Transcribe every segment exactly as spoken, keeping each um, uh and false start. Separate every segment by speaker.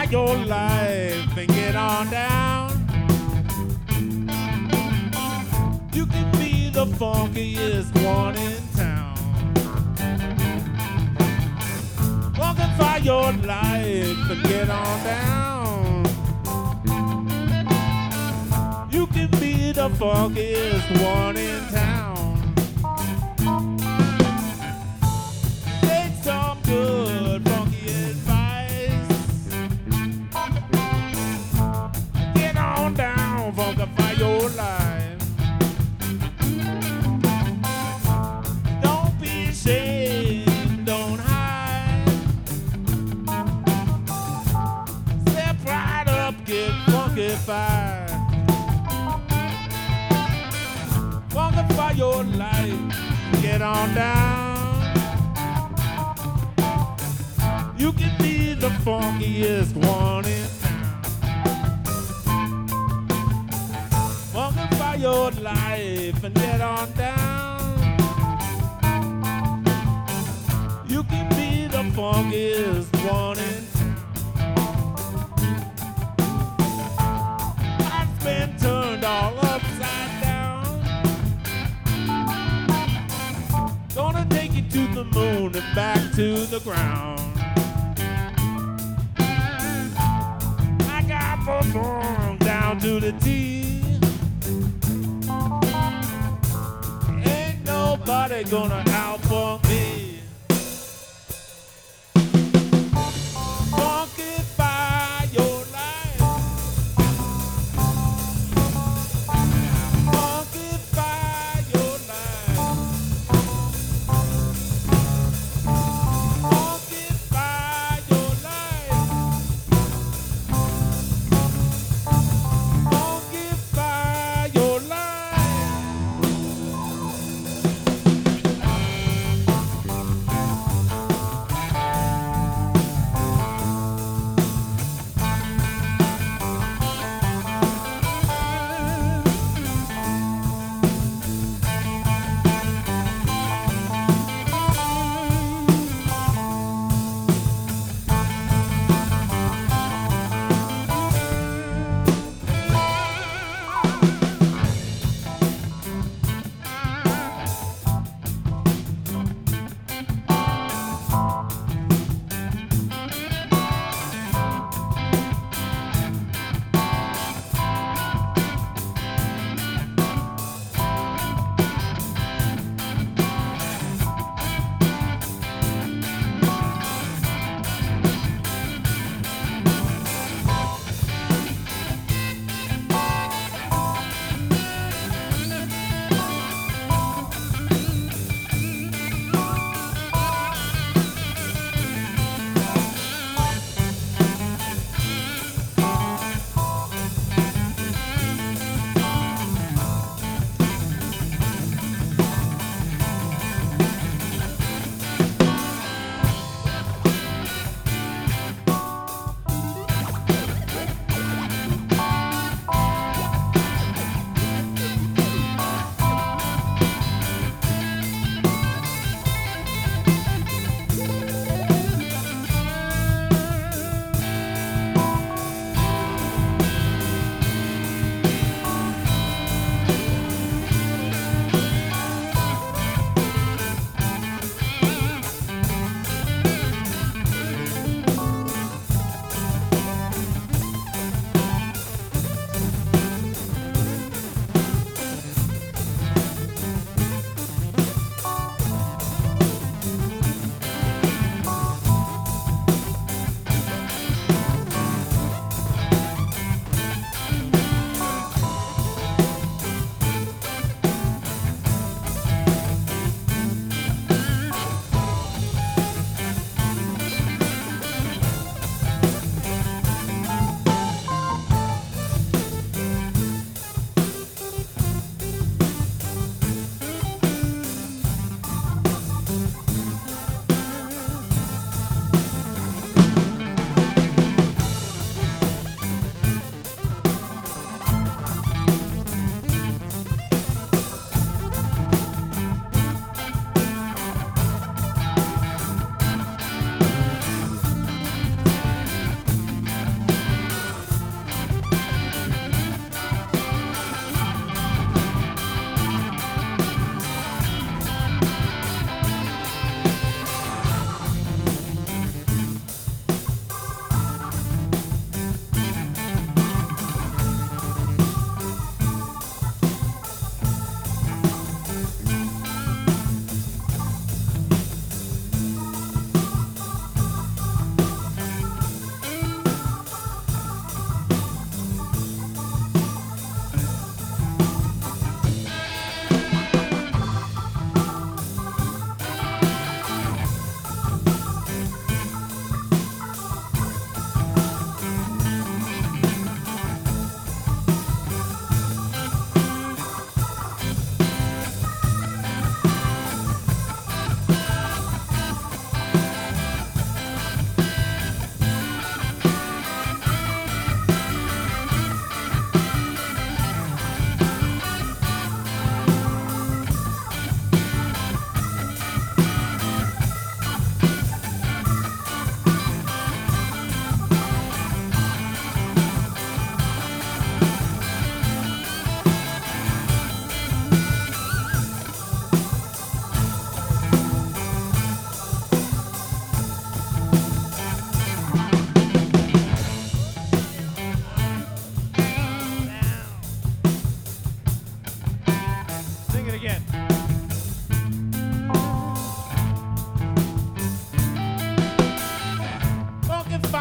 Speaker 1: your life and get on down. You can be the funkiest one in town. Funkify your life and get on down. You can be the funkiest one in town. Take some good funky advice. Get on down, funkify your life. Don't be ashamed, don't hide. Step right up, get funkified. Funkify your life, get on down. You can be the funkiest one in town. Funkify your life and get on down. You can be the funkiest one in town. Life's been turned all upside down. Gonna take you to the moon and back to the ground. I got the song down to the T. Ain't nobody gonna outfunk me. Funkify your life. Funkify your life. Funkify your life. Funkify your life.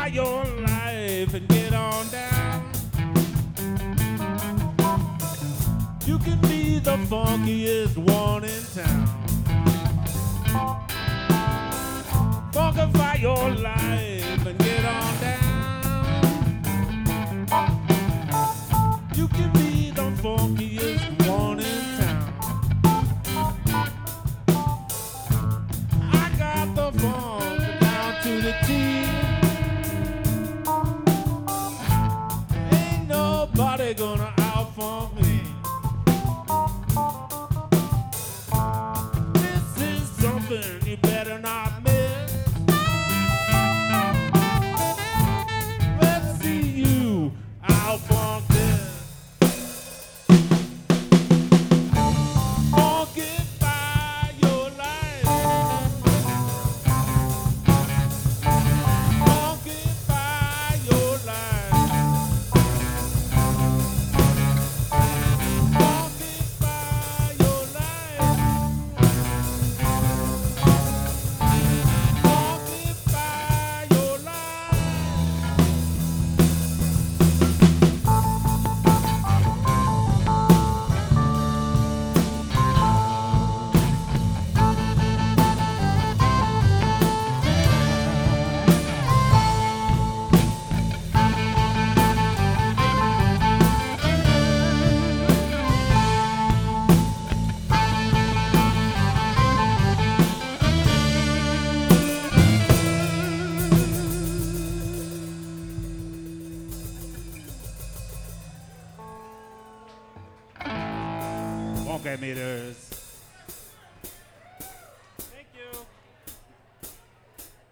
Speaker 1: your life and get on down. You can be the funkiest one in town. Funkify your life and get on down. You can be the funkiest one in town. I got the funk down to the T. Ain't nobody gonna out-funk me. This is something you better not miss. Let's see you out-funk this. Funkify your life. Funkify your life. Funkify your life. Funkify your life. Funk meters.